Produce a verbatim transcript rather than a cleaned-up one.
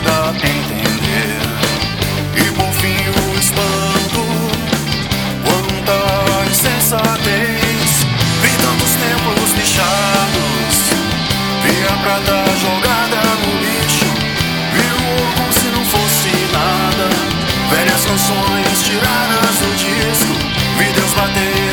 pra entender. E por fim o espanto, quanta insensatez. Vi tantos templos lixados, vi a prata jogada no lixo, vi o ouro como se não fosse nada, velhas canções tiradas do disco, vi Deus bater